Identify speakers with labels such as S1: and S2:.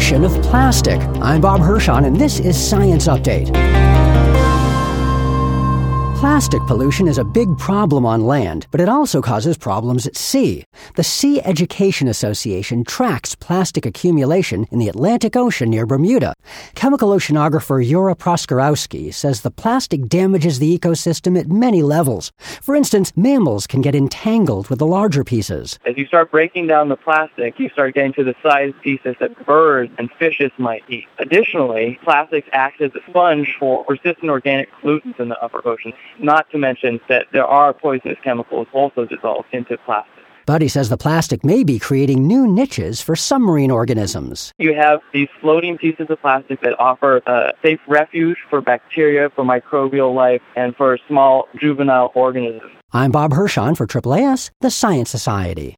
S1: ocean of plastic. I'm Bob Hirschon, and this is Science Update. Plastic pollution is a big problem on land, but it also causes problems at sea. The Sea Education Association tracks plastic accumulation in the Atlantic Ocean near Bermuda. Chemical oceanographer Yura Proskorowski says the plastic damages the ecosystem at many levels. For instance, mammals can get entangled with the larger pieces.
S2: As you start breaking down the plastic, you start getting to the size pieces that birds and fishes might eat. Additionally, plastics act as a sponge for persistent organic pollutants in the upper ocean. Not to mention that there are poisonous chemicals also dissolved into plastic.
S1: But he says the plastic may be creating new niches for submarine organisms.
S2: You have these floating pieces of plastic that offer a safe refuge for bacteria, for microbial life, and for small juvenile organisms.
S1: I'm Bob Hirschon for AAAS, the Science Society.